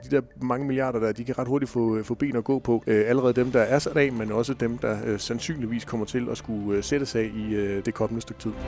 de der mange milliarder der, de kan ret hurtigt få ben at gå på. Allerede dem, der er sat af, men også dem, der sandsynligvis kommer til at skulle sættes af i det kommende stykke tid.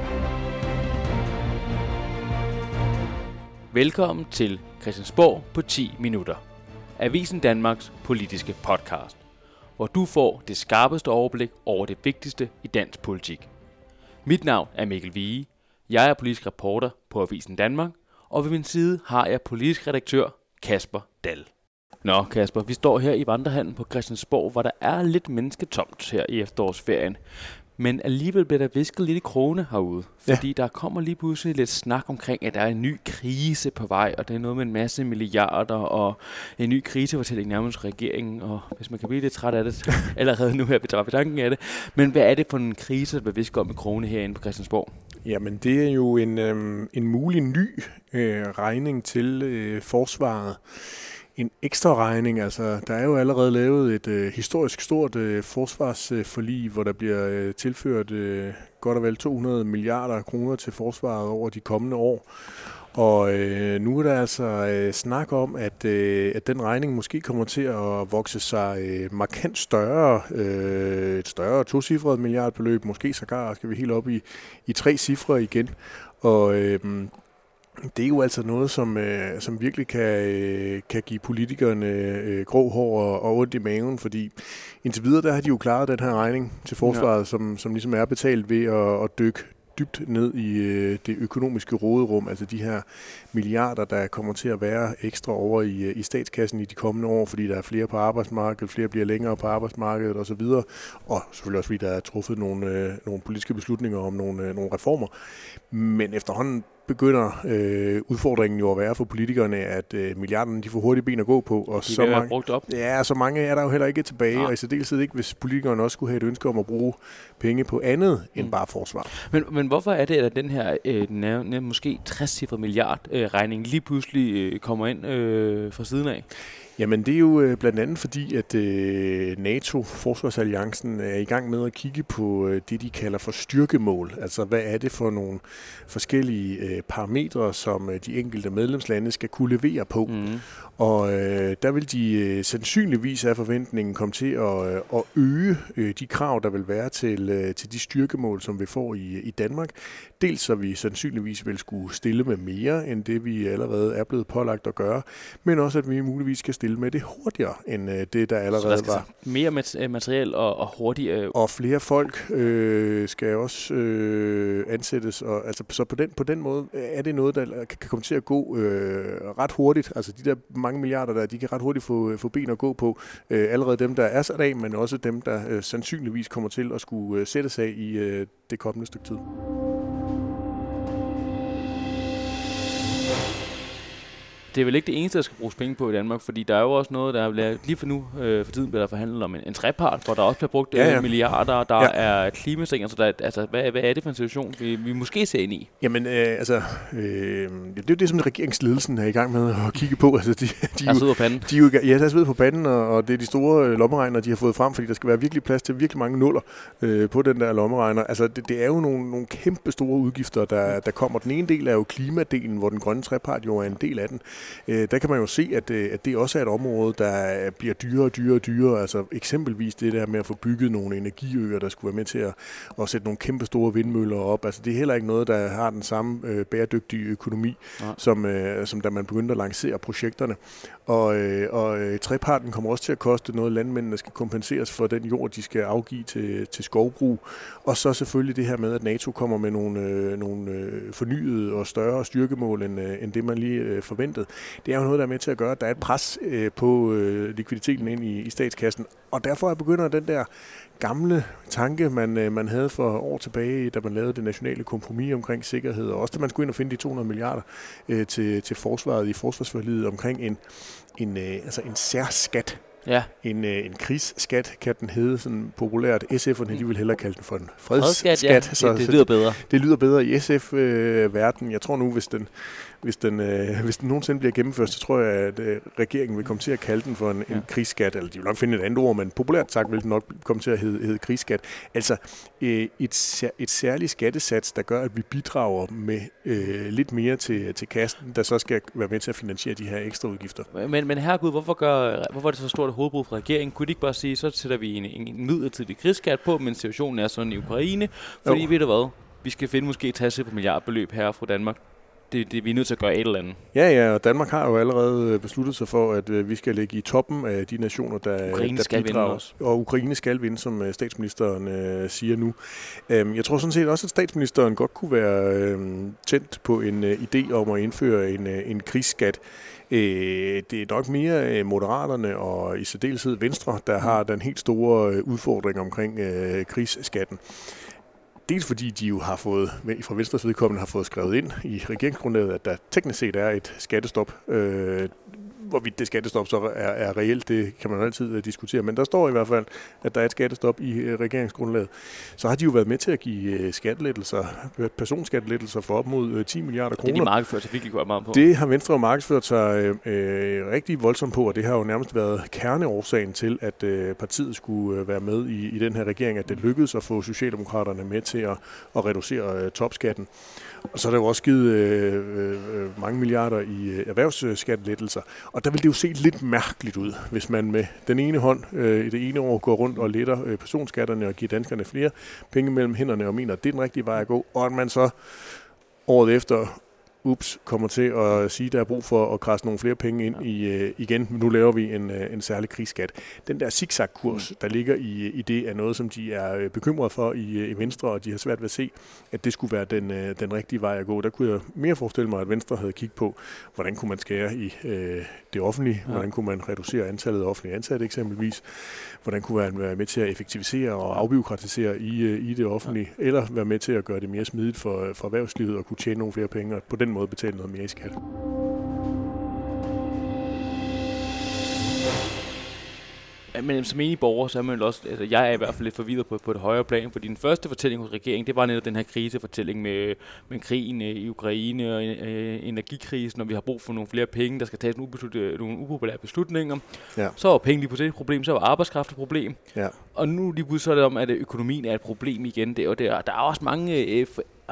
Velkommen til Christiansborg på 10 minutter. Avisen Danmarks politiske podcast, hvor du får det skarpeste overblik over det vigtigste i dansk politik. Mit navn er Mikkel Vige. Jeg er politisk reporter på Avisen Danmark, og ved min side har jeg politisk redaktør Kasper Dahl. Nå Kasper, vi står her i vandrehallen på Christiansborg, hvor der er lidt mennesketomt her i efterårsferien. Men alligevel bliver der visket lidt i krogene herude, fordi der kommer lige pludselig lidt snak omkring, at der er en ny krise på vej, og det er noget med en masse milliarder, og en ny krisefortælling nærmest regeringen, og hvis man kan blive lidt træt af det allerede nu her ved tanken af det. Men hvad er det for en krise, der bliver visket om i krogene herinde på Christiansborg? Jamen det er jo en mulig ny regning til forsvaret. En ekstra regning, altså der er jo allerede lavet et historisk stort forsvarsforlig, hvor der bliver tilført godt og vel 200 milliarder kroner til forsvaret over de kommende år. Og nu er der altså snak om, at den regning måske kommer til at vokse sig markant større. Et større tocifret milliardbeløb, måske sågar skal vi helt op i 3 cifre igen. Og det er jo altså noget, som virkelig kan give politikerne grå hår og ondt i maven, fordi indtil videre der har de jo klaret den her regning til forsvaret, som ligesom er betalt ved at dykke dybt ned i det økonomiske råderum, altså de her milliarder, der kommer til at være ekstra over i statskassen i de kommende år, fordi der er flere på arbejdsmarkedet, flere bliver længere på arbejdsmarkedet osv., og selvfølgelig også fordi der er truffet nogle politiske beslutninger om nogle reformer. Men efterhånden begynder udfordringen jo at være for politikerne, at milliarderne de får hurtigt ben at gå på, og så mange er der jo heller ikke tilbage, og i særdeleshed ikke, hvis politikerne også skulle have et ønske om at bruge penge på andet end bare forsvar. Men hvorfor er det, at den her måske 60-cifrede milliardregning lige pludselig kommer ind fra siden af? Jamen det er jo blandt andet fordi, at NATO, Forsvarsalliancen, er i gang med at kigge på det, de kalder for styrkemål. Altså hvad er det for nogle forskellige parametre, som de enkelte medlemslande skal kunne levere på. Og der vil de sandsynligvis af forventningen komme til at øge de krav, der vil være til de styrkemål, som vi får i Danmark. Dels så vi sandsynligvis vil skulle stille med mere, end det vi allerede er blevet pålagt at gøre, men også at vi muligvis skal stille med det hurtigere, end det der allerede var. Mere materiel og hurtigere. Og flere folk skal også ansættes, og altså så på den måde er det noget, der kan komme til at gå ret hurtigt. Altså de der mange milliarder der, de kan ret hurtigt få ben at gå på. Allerede dem, der er sat af, men også dem, der sandsynligvis kommer til at skulle sættes af i det kommende stykke tid. Det er vel ikke det eneste, der skal bruges penge på i Danmark, fordi der er jo også noget, der bliver lige for nu for tiden bliver der forhandlet om en trepart, hvor der også bliver brugt milliarder, der er klimasting, altså hvad er det for en situation, vi måske ser ind i? Jamen det er jo det, som regeringsledelsen er i gang med at kigge på. Altså der sidder på panden. Der sidder på panden, og det er de store lommeregner, de har fået frem, fordi der skal være virkelig plads til virkelig mange nuller på den der lommeregner. Altså det er jo nogle kæmpe store udgifter, der kommer. Den ene del er jo klimadelen, hvor den grønne trepart jo er en del af den. Der kan man jo se, at det også er et område, der bliver dyrere og dyrere. Altså eksempelvis det der med at få bygget nogle energiøer, der skulle være med til at sætte nogle kæmpe store vindmøller op. Altså det er heller ikke noget, der har den samme bæredygtige økonomi, som da man begyndte at lancere projekterne. Og treparten kommer også til at koste noget, landmændene skal kompenseres for den jord, de skal afgive til skovbrug. Og så selvfølgelig det her med, at NATO kommer med nogle fornyede og større styrkemål, end det man lige forventede. Det er jo noget, der er med til at gøre, at der er et pres på likviditeten ind i statskassen. Og derfor begynder den der gamle tanke, man havde for år tilbage, da man lavede det nationale kompromis omkring sikkerhed, og også da man skulle ind og finde de 200 milliarder til forsvaret i forsvarsforliget omkring en særskat Ja. En krigsskat kan den hedde, sådan populært. SF'erne, de vil hellere kalde den for en fredsskat. Ja. Det lyder bedre. Det lyder bedre i SF-verden. Jeg tror nu, hvis den nogensinde bliver gennemført, så tror jeg, at regeringen vil komme til at kalde den for en krigsskat. Eller de vil nok finde et andet ord, men populært sagt vil den nok komme til at hedde krigsskat. Altså et særligt skattesats, der gør, at vi bidrager med lidt mere til kassen, der så skal være med til at finansiere de her ekstra udgifter. Men herregud, hvorfor er det så stort et hovedbrud fra regeringen? Kunne de ikke bare sige, så sætter vi en midlertidig krigsskat på, men situationen er sådan i Ukraine? Fordi ved du hvad, vi skal finde måske et på milliardbeløb her fra Danmark. Det vi er nødt til at gøre et eller andet. Ja, og Danmark har jo allerede besluttet sig for, at vi skal ligge i toppen af de nationer, der bidrager. Og Ukraine skal vinde, som statsministeren siger nu. Jeg tror sådan set også, at statsministeren godt kunne være tændt på en idé om at indføre en krigsskat. Det er nok mere Moderaterne og i særdeleshed Venstre, der har den helt store udfordring omkring krigsskatten. Dels fordi de jo har fået, fra Venstres vedkommende, har fået skrevet ind i regeringsgrundlaget, at der teknisk set er et skattestop. Hvorvidt det skattestop så er reelt, det kan man altid diskutere. Men der står i hvert fald, at der er et skattestop i regeringsgrundlaget. Så har de jo været med til at give personskattelettelser for op mod 10 milliarder kroner. Det er de markedsført sig virkelig godt meget på. Det har Venstre jo markedsført sig rigtig voldsomt på, og det har jo nærmest været kerneårsagen til, at partiet skulle være med i den her regering, at det lykkedes at få Socialdemokraterne med til at reducere topskatten. Og så er der jo også givet mange milliarder i erhvervsskattelettelser. Og der vil det jo se lidt mærkeligt ud, hvis man med den ene hånd i det ene år går rundt og letter personskatterne og giver danskerne flere penge mellem hænderne og mener, at det er den rigtige vej at gå. Og at man så året efter kommer til at sige, at der er brug for at krasse nogle flere penge ind igen. Nu laver vi en særlig krigsskat. Den der zigzag-kurs, der ligger i det, er noget, som de er bekymret for i Venstre, og de har svært ved at se, at det skulle være den rigtige vej at gå. Der kunne jeg mere forestille mig, at Venstre havde kigget på, hvordan kunne man skære i det offentlige, hvordan kunne man reducere antallet af offentlige ansatte eksempelvis, hvordan kunne man være med til at effektivisere og afbureaukratisere i det offentlige, eller være med til at gøre det mere smidigt for erhvervslivet og kunne tjene nogle flere penge, og på den måde betale noget mere i skat. Men som enig borger, så er man også, altså jeg er i hvert fald lidt forvirret på et højere plan, fordi den første fortælling hos regeringen, det var netop den her krisefortælling med krigen i Ukraine og energikrisen, og vi har brug for nogle flere penge, der skal tages nogle upopulære beslutninger. Ja. Så var penge lige på det problem, så var arbejdskraft et problem. Ja. Og nu lige pludselig så er det om, at økonomien er et problem igen. Der er også mange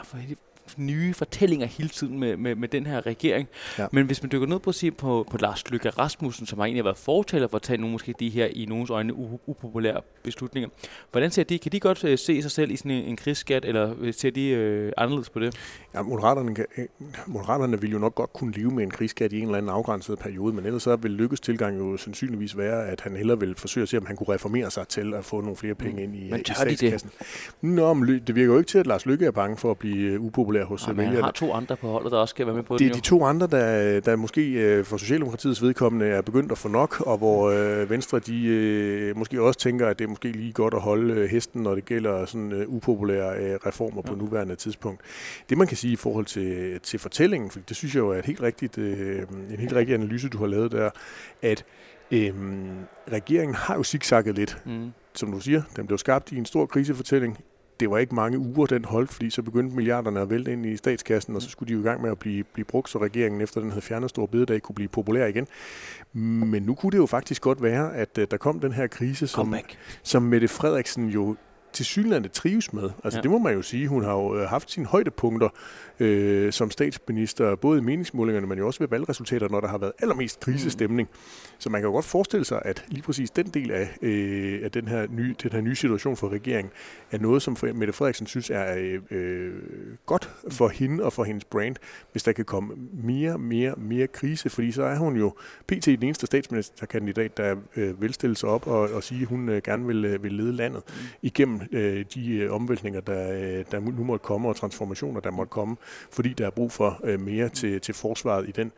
nye fortællinger hele tiden med den her regering. Ja. Men hvis man dykker ned på at sige på Lars Løkke Rasmussen, som har egentlig været fortaler for at tage nogle måske de her i nogens øjne upopulære beslutninger. Hvordan ser de? Kan de godt se sig selv i sådan en krigsskat, eller ser de anderledes på det? Ja, Moderaterne vil jo nok godt kunne leve med en krigsskat i en eller anden afgrænset periode, men ellers så vil Løkkes tilgang jo sandsynligvis være, at han hellere vil forsøge at se, om han kunne reformere sig til at få nogle flere penge ind i statskassen. Det virker jo ikke til, at Lars Løkke er bange for at blive upopulær hos vælgerne. Han har to andre på holdet, der også skal være med på det. Det er de to andre, der måske for Socialdemokratiets vedkommende er begyndt at få nok, og hvor Venstre de måske også tænker, at det er måske lige godt at holde hesten, når det gælder sådan upopulære reformer på nuværende tidspunkt. Det man kan sige i forhold til fortællingen, for det synes jeg jo er en helt rigtig analyse, du har lavet der, at regeringen har jo zigzagget lidt, som du siger. Den blev skabt i en stor krisefortælling. Det var ikke mange uger, den holdt, fordi så begyndte milliarderne at vælte ind i statskassen, og så skulle de jo i gang med at blive brugt, så regeringen efter den havde fjernet store bededag kunne blive populær igen. Men nu kunne det jo faktisk godt være, at der kom den her krise, som Mette Frederiksen jo tilsyneladende trives med. Altså det må man jo sige. Hun har jo haft sine højdepunkter som statsminister, både i meningsmålingerne, men jo også ved valgresultater, når der har været allermest krisestemning. Så man kan jo godt forestille sig, at lige præcis den del af den her nye situation for regeringen, er noget, som Mette Frederiksen synes er godt for hende og for hendes brand, hvis der kan komme mere krise, fordi så er hun jo pt. Den eneste statsministerkandidat, der vil stille sig op og sige, at hun gerne vil lede landet igennem de omvæltninger, der nu måtte komme, og transformationer, der måtte komme, fordi der er brug for mere til forsvaret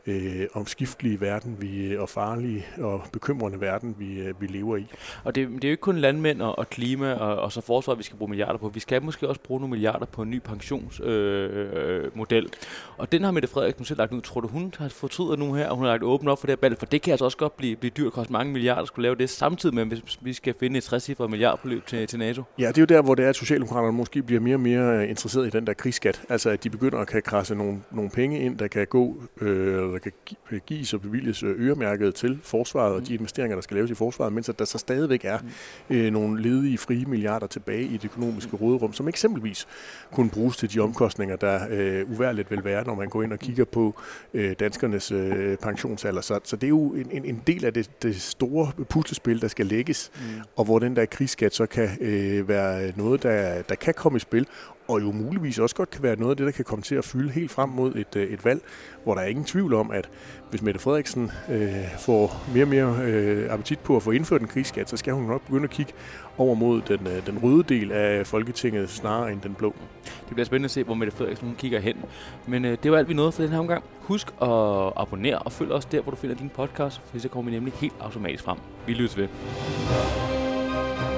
omskiftelige verden, og farlige og bekymrende verden, vi lever i. Og det er jo ikke kun landmænd og klima og så forsvar, vi skal bruge milliarder på. Vi skal måske også bruge nogle milliarder på en ny pensionsmodel. Og den har Mette Frederiksen selv lagt ud. Tror du, hun har fortrydet nu her, og hun har lagt åbent op for det her bal? For det kan altså også godt blive dyrt, koste mange milliarder at skulle lave det, samtidig med, hvis vi skal finde et 60-cifret milliardbeløb til NATO. Ja, det er jo der, hvor det er, at Socialdemokraterne måske bliver mere og mere interesseret i den der krigsskat. Altså, at de begynder at kan krasse nogle penge ind, der kan gå, der kan gives og bevilges øremærket til forsvaret og de investeringer, der skal laves i forsvaret, mens at der så stadigvæk er nogle ledige frie milliarder tilbage i det økonomiske råderum, som eksempelvis kunne bruges til de omkostninger, der uværligt vil være, når man går ind og kigger på danskernes pensionsalder. Så det er jo en del af det store puslespil, der skal lægges, og hvor den der krigsskat så kan være noget, der kan komme i spil, og jo muligvis også godt kan være noget af det, der kan komme til at fylde helt frem mod et valg, hvor der er ingen tvivl om, at hvis Mette Frederiksen får mere og mere appetit på at få indført en krigsskat, så skal hun nok begynde at kigge over mod den røde del af Folketinget, snarere end den blå. Det bliver spændende at se, hvor Mette Frederiksen kiggger hen. Men det var alt, vi nåede for den her omgang. Husk at abonnere og følg os der, hvor du finder din podcast, for så kommer vi nemlig helt automatisk frem. Vi lyttes ved.